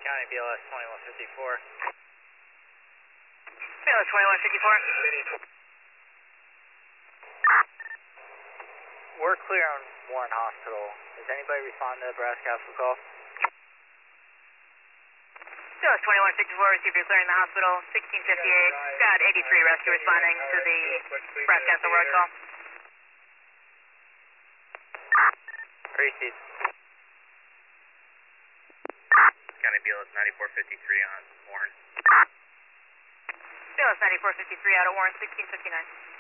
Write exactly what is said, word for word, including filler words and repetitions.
County, B L S twenty-one fifty-four. B L S twenty-one fifty-four. We're clear on Warren Hospital. Does anybody respond to the Brass Castle call? B L S twenty-one fifty-four, receive your clearing the hospital, sixteen fifty-eight. Got eighty-three rescue responding to the Brass Castle Road call. Receive. County, B L S ninety-four fifty-three on Warren. B L S ninety-four fifty-three out of Warren, sixteen fifty-nine.